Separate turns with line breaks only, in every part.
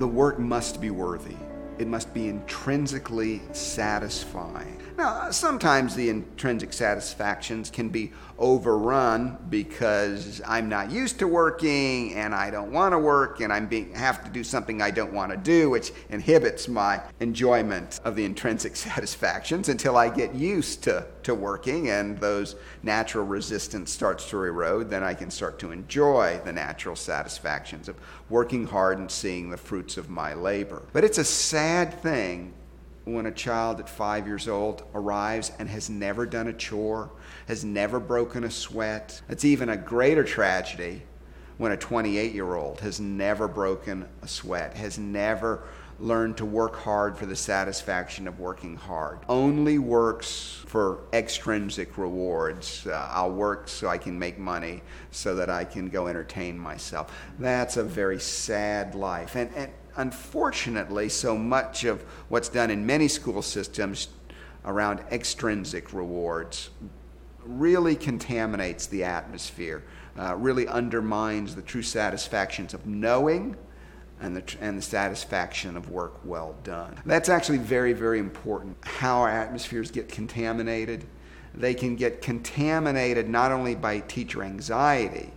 the work must be worthy. It must be intrinsically satisfying. Now, sometimes the intrinsic satisfactions can be overrun because I'm not used to working and I don't want to work and have to do something I don't want to do, which inhibits my enjoyment of the intrinsic satisfactions until I get used to working and those natural resistance starts to erode. Then I can start to enjoy the natural satisfactions of working hard and seeing the fruits of my labor. But it's a sad thing when a child at 5 years old arrives and has never done a chore, has never broken a sweat. It's even a greater tragedy when a 28-year-old has never broken a sweat, has never learned to work hard for the satisfaction of working hard. Only works for extrinsic rewards. I'll work so I can make money so that I can go entertain myself. That's a very sad life. And unfortunately, so much of what's done in many school systems around extrinsic rewards really contaminates the atmosphere, really undermines the true satisfactions of knowing and the satisfaction of work well done. That's actually very, very important, how our atmospheres get contaminated. They can get contaminated not only by teacher anxiety,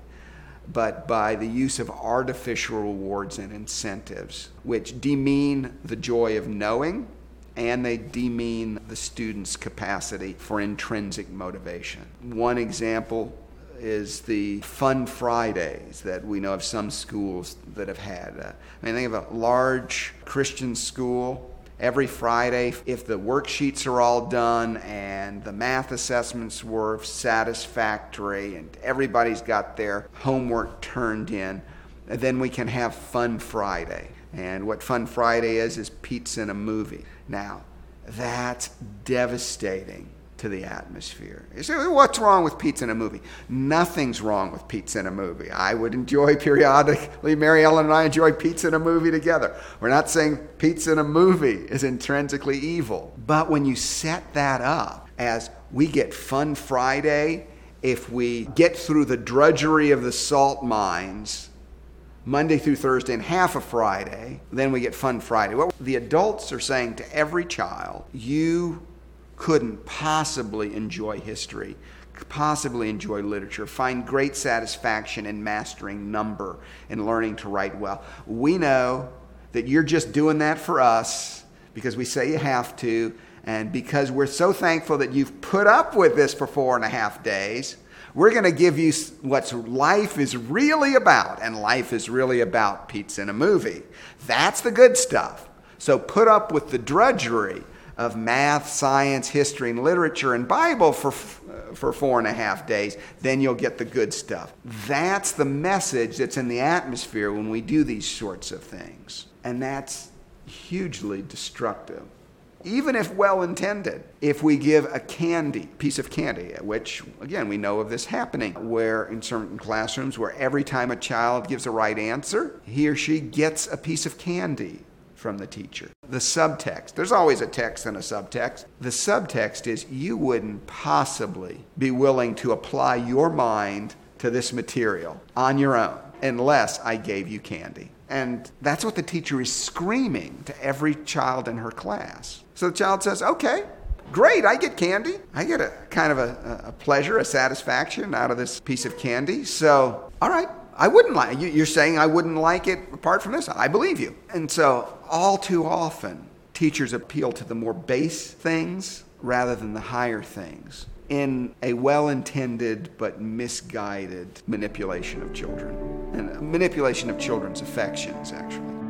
but by the use of artificial rewards and incentives, which demean the joy of knowing, and they demean the student's capacity for intrinsic motivation. One example is the Fun Fridays that we know of some schools that have had. Think of a large Christian school. Every Friday, if the worksheets are all done and the math assessments were satisfactory and everybody's got their homework turned in, then we can have Fun Friday. And what Fun Friday is pizza and a movie. Now, that's devastating to the atmosphere. You say, what's wrong with pizza and a movie? Nothing's wrong with pizza and a movie. I would enjoy periodically, Mary Ellen and I enjoy pizza and a movie together. We're not saying pizza and a movie is intrinsically evil. But when you set that up as we get Fun Friday, if we get through the drudgery of the salt mines Monday through Thursday and half of Friday, then we get Fun Friday. What the adults are saying to every child, you couldn't possibly enjoy history, possibly enjoy literature, find great satisfaction in mastering number and learning to write well. We know that you're just doing that for us because we say you have to, and because we're so thankful that you've put up with this for 4.5 days, we're going to give you what life is really about, and life is really about pizza and a movie. That's the good stuff. So put up with the drudgery of math, science, history, and literature and Bible for 4.5 days, then you'll get the good stuff. That's the message that's in the atmosphere when we do these sorts of things. And that's hugely destructive. Even if well-intended, if we give a piece of candy, which, again, we know of this happening, where in certain classrooms where every time a child gives a right answer, he or she gets a piece of candy from the teacher. The subtext, there's always a text and a subtext. The subtext is you wouldn't possibly be willing to apply your mind to this material on your own unless I gave you candy. And that's what the teacher is screaming to every child in her class. So the child says, okay, great, I get candy. I get a kind of a pleasure, a satisfaction out of this piece of candy. So, all right, I wouldn't like it. You're saying I wouldn't like it apart from this? I believe you. And so all too often, teachers appeal to the more base things rather than the higher things in a well-intended but misguided manipulation of children, and manipulation of children's affections, actually.